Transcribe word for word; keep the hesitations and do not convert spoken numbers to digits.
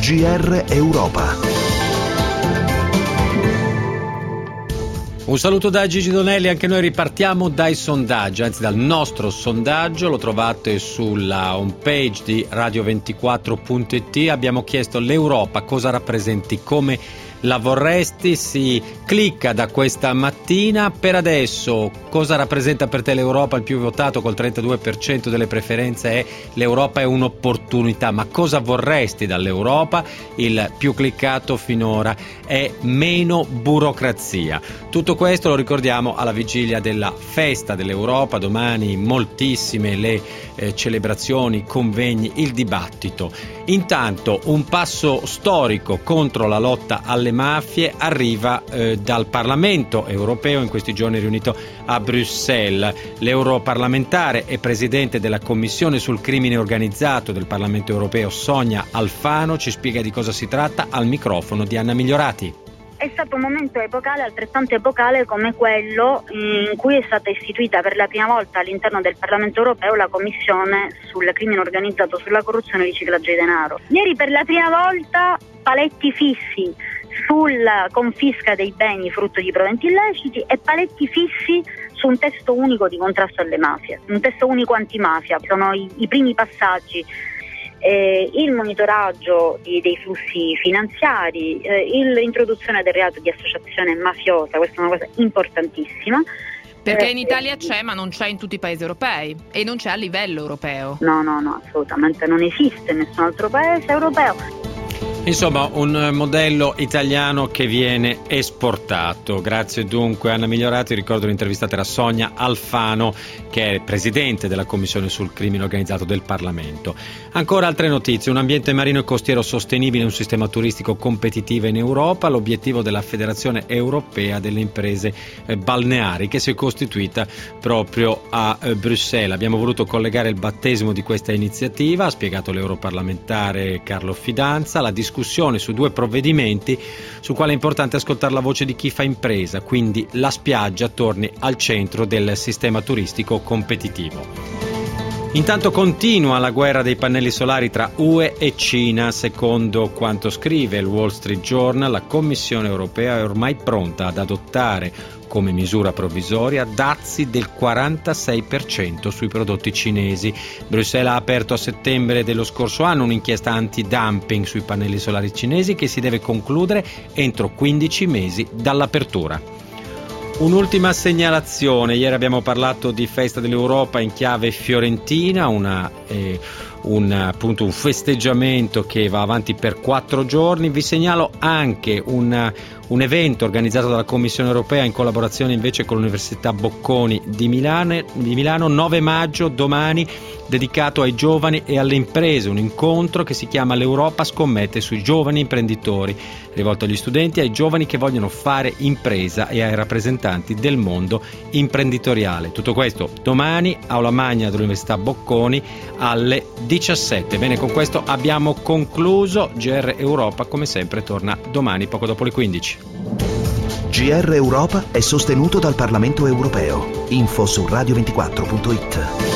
G R Europa. Un saluto da Gigi Donelli, anche noi ripartiamo dai sondaggi, anzi dal nostro sondaggio, lo trovate sulla homepage di radio ventiquattro punto it. Abbiamo chiesto l'Europa cosa rappresenti, come la vorresti, si clicca da questa mattina. Per adesso cosa rappresenta per te l'Europa? Il più votato col trentadue per cento delle preferenze è l'Europa è un'opportunità, ma cosa vorresti dall'Europa? Il più cliccato finora è meno burocrazia. Tutto questo lo ricordiamo alla vigilia della festa dell'Europa, domani moltissime le eh, celebrazioni, convegni, il dibattito. Intanto un passo storico contro la lotta alle mafie arriva eh, dal Parlamento europeo, in questi giorni riunito a Bruxelles. L'europarlamentare e presidente della Commissione sul crimine organizzato del Parlamento europeo, Sonia Alfano, ci spiega di cosa si tratta al microfono di Anna Migliorati. È stato un momento epocale, altrettanto epocale come quello in cui è stata istituita per la prima volta all'interno del Parlamento europeo la Commissione sul crimine organizzato, sulla corruzione e riciclaggio di denaro. Ieri per la prima volta paletti fissi sulla confisca dei beni frutto di proventi illeciti e paletti fissi su un testo unico di contrasto alle mafie, un testo unico antimafia. Sono i, i primi passaggi. Eh, il monitoraggio di, dei flussi finanziari, eh, l'introduzione del reato di associazione mafiosa, questa è una cosa importantissima. Perché in Italia c'è, ma non c'è in tutti i paesi europei e non c'è a livello europeo. No, no, no, assolutamente non esiste in nessun altro paese europeo. Insomma, un modello italiano che viene esportato. Grazie dunque Anna Migliorati. Ricordo l'intervistata era Sonia Alfano, che è presidente della Commissione sul crimine organizzato del Parlamento. Ancora altre notizie: un ambiente marino e costiero sostenibile e un sistema turistico competitivo in Europa, l'obiettivo della Federazione Europea delle Imprese Balneari, che si è costituita proprio a Bruxelles. Abbiamo voluto collegare il battesimo di questa iniziativa, ha spiegato l'europarlamentare Carlo Fidanza, la discussione su due provvedimenti sul quale è importante ascoltare la voce di chi fa impresa, quindi la spiaggia torni al centro del sistema turistico competitivo. Intanto continua la guerra dei pannelli solari tra U E e Cina. Secondo quanto scrive il Wall Street Journal, la Commissione europea è ormai pronta ad adottare come misura provvisoria dazi del quarantasei per cento sui prodotti cinesi. Bruxelles ha aperto a settembre dello scorso anno un'inchiesta anti-dumping sui pannelli solari cinesi che si deve concludere entro quindici mesi dall'apertura. Un'ultima segnalazione: ieri abbiamo parlato di festa dell'Europa in chiave fiorentina, una, eh, un, appunto un festeggiamento che va avanti per quattro giorni. Vi segnalo anche un, un evento organizzato dalla Commissione europea in collaborazione invece con l'Università Bocconi di Milano, di Milano, nove maggio, domani, dedicato ai giovani e alle imprese, un incontro che si chiama L'Europa scommette sui giovani imprenditori, rivolto agli studenti e ai giovani che vogliono fare impresa e ai rappresentanti del mondo imprenditoriale. Tutto questo domani, aula magna dell'Università Bocconi alle diciassette. Bene, con questo abbiamo concluso. G R Europa come sempre torna domani poco dopo le quindici. G R Europa è sostenuto dal Parlamento europeo. Info su radio ventiquattro punto it.